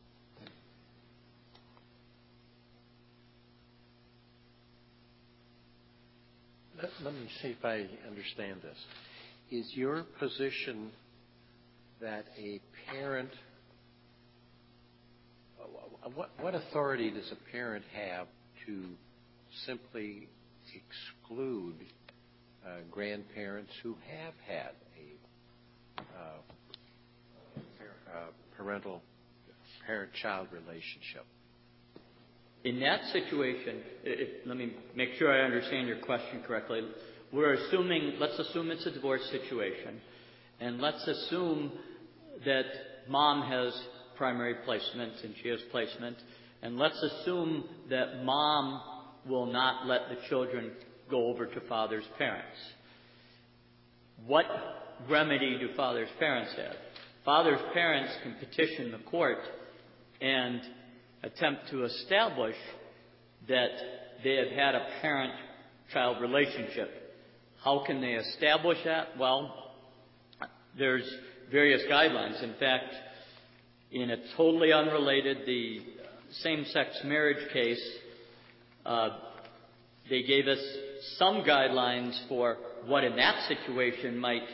Let me see if I understand this. Is your position that a parent, what authority does a parent have to simply exclude grandparents who have had a parental parent-child relationship? In that situation, let me make sure I understand your question correctly. Let's assume it's a divorce situation, and let's assume that mom has primary placement and she has placement, and let's assume that mom will not let the children go over to father's parents. What remedy do father's parents have? Father's parents can petition the court and attempt to establish that they have had a parent-child relationship. How can they establish that? Well, there's various guidelines. In fact, in a totally unrelated, the same-sex marriage case, they gave us some guidelines for what in that situation might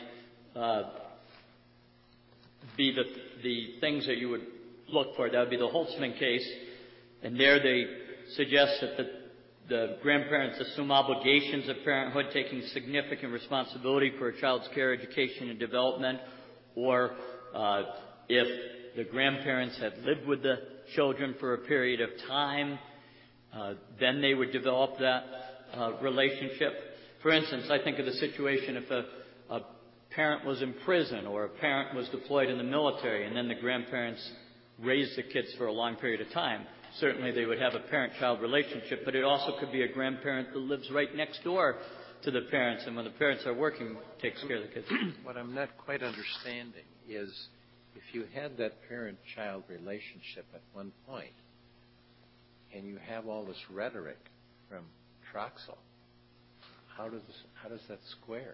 be the things that you would look for. That would be the Holtzman case. And there they suggest that the grandparents assume obligations of parenthood, taking significant responsibility for a child's care, education, and development. Or if the grandparents had lived with the children for a period of time, then they would develop that relationship. For instance, I think of the situation if a parent was in prison or a parent was deployed in the military and then the grandparents raised the kids for a long period of time. Certainly they would have a parent-child relationship, but it also could be a grandparent that lives right next door to the parents, and when the parents are working, takes care of the kids. What I'm not quite understanding is if you had that parent-child relationship at one point and you have all this rhetoric from Troxel, how does that square?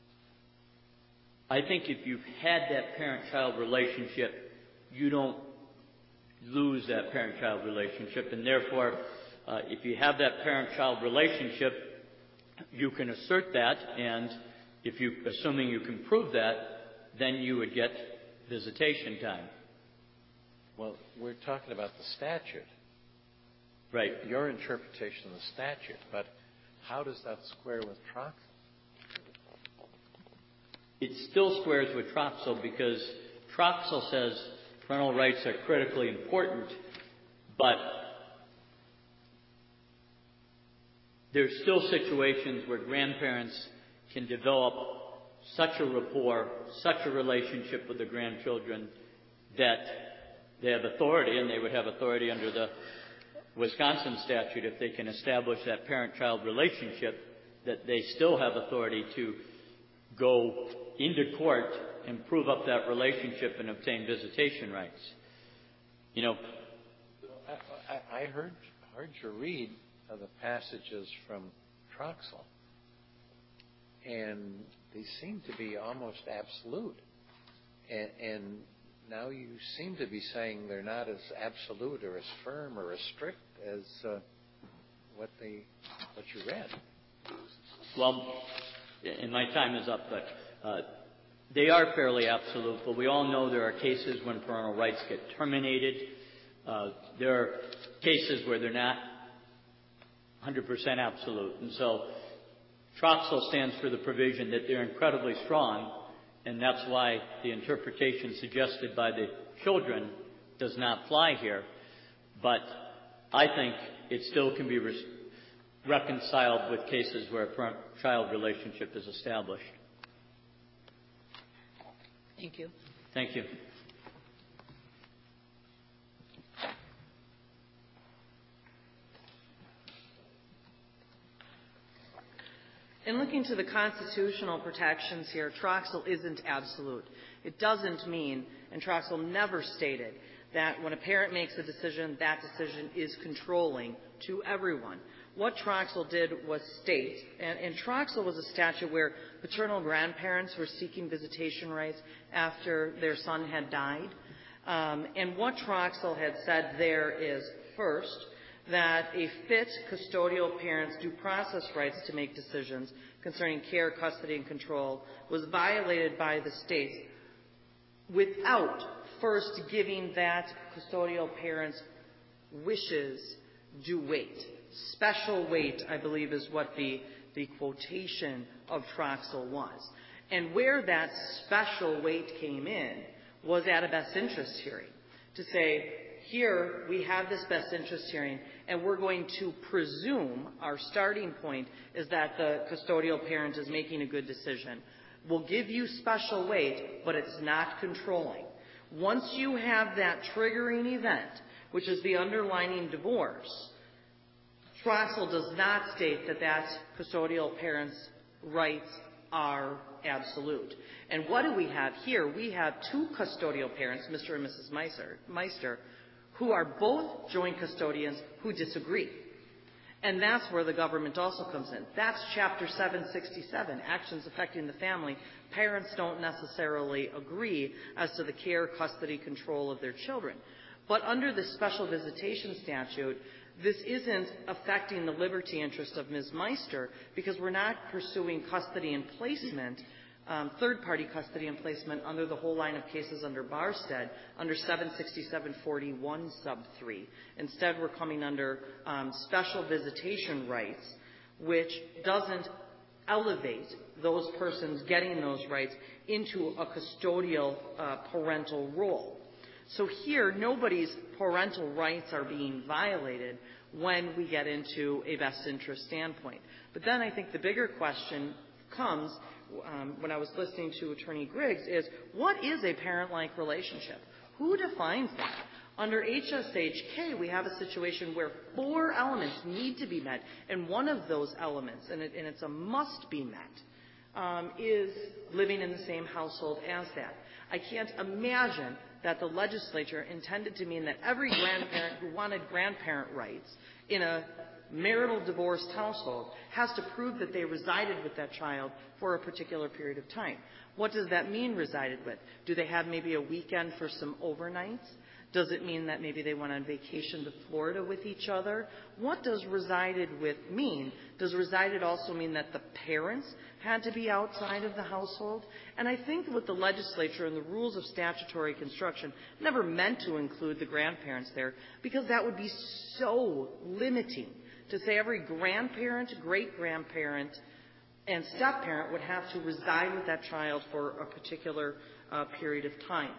I think if you've had that parent-child relationship, you don't lose that parent-child relationship, and therefore, if you have that parent-child relationship, you can assert that, and assuming you can prove that, then you would get visitation time. Well, we're talking about the statute. Right. Your interpretation of the statute, but how does that square with Troxel? It still squares with Troxel because Troxel says parental rights are critically important, but there's still situations where grandparents can develop such a rapport, such a relationship with the grandchildren that they have authority, and they would have authority under the Wisconsin statute if they can establish that parent-child relationship, that they still have authority to go into court and prove up that relationship and obtain visitation rights. You know, I heard you read the passages from Troxel, and they seem to be almost absolute. And now you seem to be saying they're not as absolute or as firm or as strict as what you read. Well, and my time is up, but they are fairly absolute, but we all know there are cases when parental rights get terminated. There are cases where they're not 100% absolute. And so Troxel stands for the provision that they're incredibly strong, and that's why the interpretation suggested by the children does not fly here. But I think it still can be reconciled with cases where a parent-child relationship is established. Thank you. Thank you. In looking to the constitutional protections here, Troxel isn't absolute. It doesn't mean, and Troxel never stated, that when a parent makes a decision, that decision is controlling to everyone. What Troxel did was state, and Troxel was a statute where paternal grandparents were seeking visitation rights after their son had died. And what Troxel had said there is, first, that a fit custodial parent's due process rights to make decisions concerning care, custody, and control was violated by the state without first giving that custodial parent's wishes due weight. Special weight, I believe, is what the quotation of Troxel was. And where that special weight came in was at a best interest hearing to say, here we have this best interest hearing, and we're going to presume our starting point is that the custodial parent is making a good decision. We'll give you special weight, but it's not controlling. Once you have that triggering event, which is the underlying divorce, Troxel does not state that that custodial parent's rights are absolute. And what do we have here? We have two custodial parents, Mr. and Mrs. Meister, who are both joint custodians who disagree. And that's where the government also comes in. That's Chapter 767, Actions Affecting the Family. Parents don't necessarily agree as to the care, custody, control of their children. But under the special visitation statute, this isn't affecting the liberty interest of Ms. Meister because we're not pursuing custody and placement, third-party custody and placement under the whole line of cases under Barstead, under 767.41 sub 3. Instead, we're coming under special visitation rights, which doesn't elevate those persons getting those rights into a custodial parental role. So here, nobody's parental rights are being violated when we get into a best interest standpoint. But then I think the bigger question comes when I was listening to Attorney Griggs is, what is a parent-like relationship? Who defines that? Under HSHK, we have a situation where 4 elements need to be met, and one of those elements, and it's a must be met, is living in the same household as that. I can't imagine that the legislature intended to mean that every grandparent who wanted grandparent rights in a marital divorced household has to prove that they resided with that child for a particular period of time. What does that mean, resided with? Do they have maybe a weekend for some overnights? Does it mean that maybe they went on vacation to Florida with each other? What does resided with mean? Does resided also mean that the parents had to be outside of the household? And I think what the legislature and the rules of statutory construction never meant to include the grandparents there, because that would be so limiting to say every grandparent, great-grandparent, and step-parent would have to reside with that child for a particular period of time.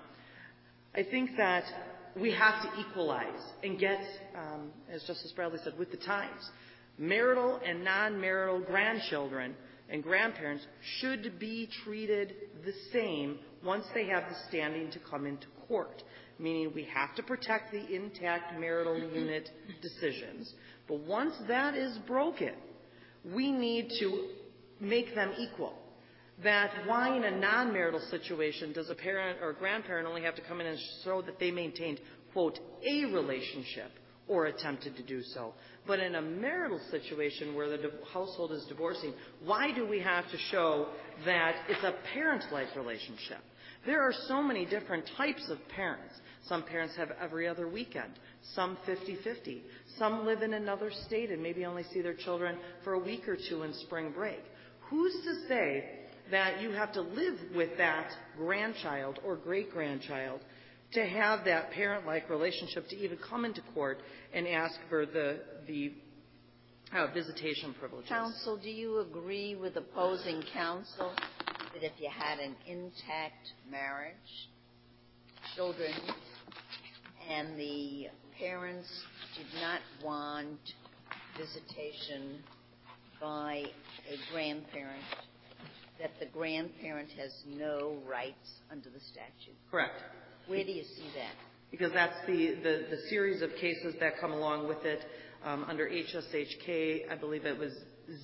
I think that we have to equalize and get, as Justice Bradley said, with the times. Marital and non-marital grandchildren and grandparents should be treated the same once they have the standing to come into court, meaning we have to protect the intact marital unit decisions. But once that is broken, we need to make them equal. That why in a non-marital situation does a parent or a grandparent only have to come in and show that they maintained, quote, a relationship or attempted to do so. But in a marital situation where the household is divorcing, why do we have to show that it's a parent-like relationship? There are so many different types of parents. Some parents have every other weekend, some 50-50. Some live in another state and maybe only see their children for a week or two in spring break. Who's to say that you have to live with that grandchild or great-grandchild to have that parent-like relationship to even come into court and ask for the visitation privileges. Counsel, do you agree with opposing counsel that if you had an intact marriage, children, and the parents did not want visitation by a grandparent, that the grandparent has no rights under the statute? Correct. Where do you see that? Because that's the series of cases that come along with it under HSHK. I believe it was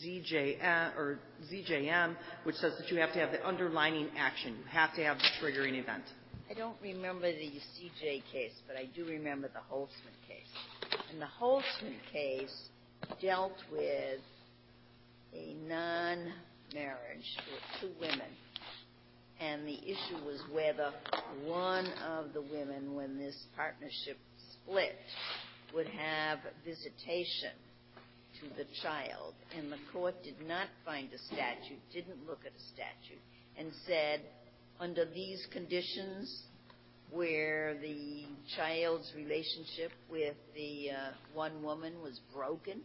ZJM, which says that you have to have the underlining action. You have to have the triggering event. I don't remember the CJ case, but I do remember the Holtzman case. And the Holtzman case dealt with a non-marriage with two women. And the issue was whether one of the women, when this partnership split, would have visitation to the child. And the court did not find a statute, didn't look at a statute, and said, under these conditions where the child's relationship with the one woman was broken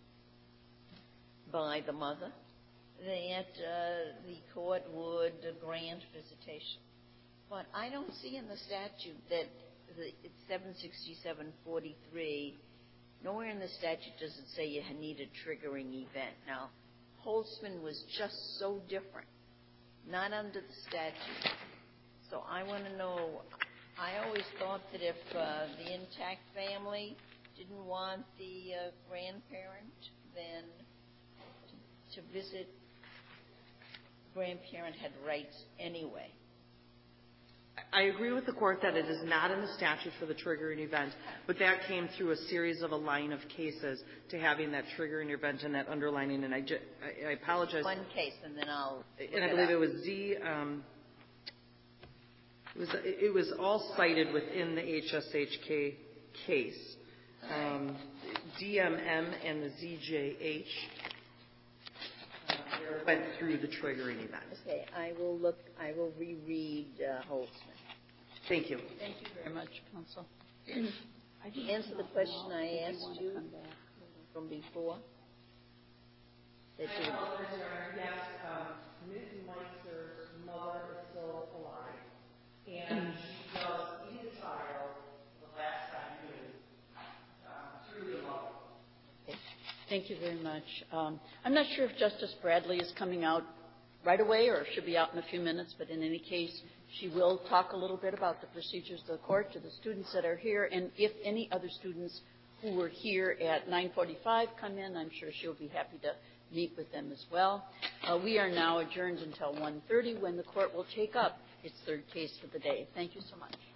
by the mother, that the court would grant visitation. But I don't see in the statute that it's 767-43. Nowhere in the statute does it say you need a triggering event. Now, Holtzman was just so different, not under the statute. So I want to know, I always thought that if the intact family didn't want the grandparent, then to visit, grandparent had rights anyway. I agree with the court that it is not in the statute for the triggering event, but that came through a series of a line of cases to having that triggering event and that underlining. And I apologize. One case, and then I'll. And I believe it was it was all cited within the HSHK case. DMM and the ZJH went through the triggering event. Okay, I will reread Holtzman. Thank you. Thank you very much, counsel. Answer the question I asked you from before. Yes, Ms. Meister's mother is still alive, and she does see the child the last time through the mother. Thank you very much. I'm not sure if Justice Bradley is coming out right away or should be out in a few minutes, but in any case, she will talk a little bit about the procedures of the court to the students that are here, and if any other students who were here at 9:45 come in, I'm sure she'll be happy to meet with them as well. We are now adjourned until 1:30 when the court will take up its third case for the day. Thank you so much.